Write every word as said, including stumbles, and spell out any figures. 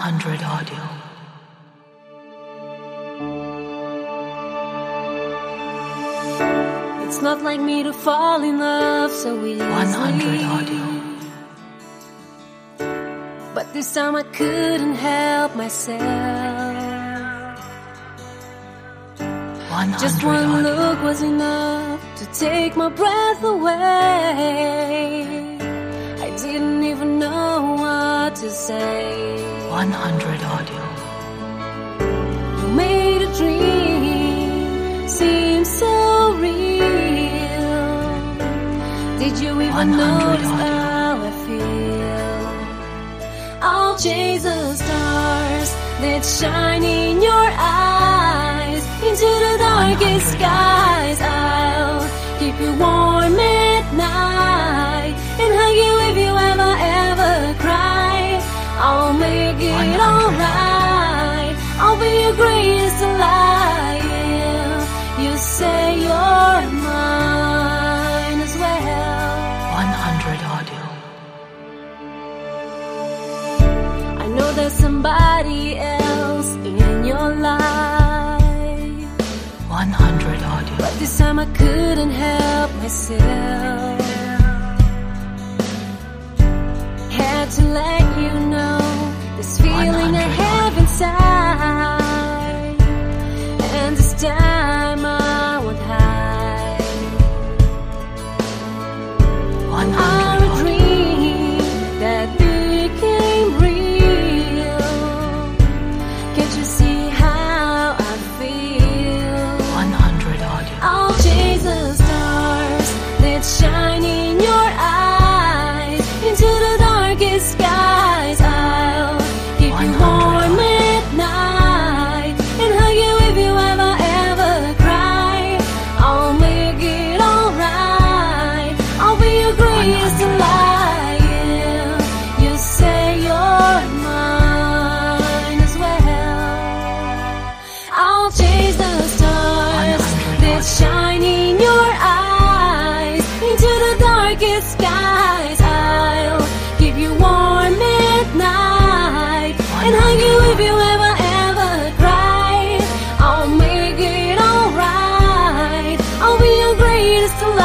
hundred Audio. It's not like me to fall in love so easily. one hundred Audio. But this time I couldn't help myself. one hundred Just one Audio. look was enough to take my breath away. I didn't even know what to say. one hundred Audio. You made a dream seem so real. Did you even one hundred notice Audio. how I feel? I'll chase the stars that shine in your eyes, into the darkest skies. I'll keep you warm at night and hug you if you ever, ever cry. I'll make it alright. I'll be your greatest ally. Yeah. You say you're mine as well. one hundred Audio. I know there's somebody else in your life, one hundred Audio. but this time I couldn't help myself. Had to let you know this feeling I have inside, and this time I won't hide. one Our hundred Audio. dream that became real. Can't you see how I feel? one hundred Audio. I'll chase the stars that shine in your eyes, into the darkest skies. I'll keep you warm at night and hug you if you ever, ever cry. I'll make it alright. I'll be your greatest ally. Yeah. You say you're mine as well. I'll chase the stars that shine in your eyes, into the darkest skies. I'll keep you warm at night and hug you if you ever, ever cry. I'll make it alright. I'll be your greatest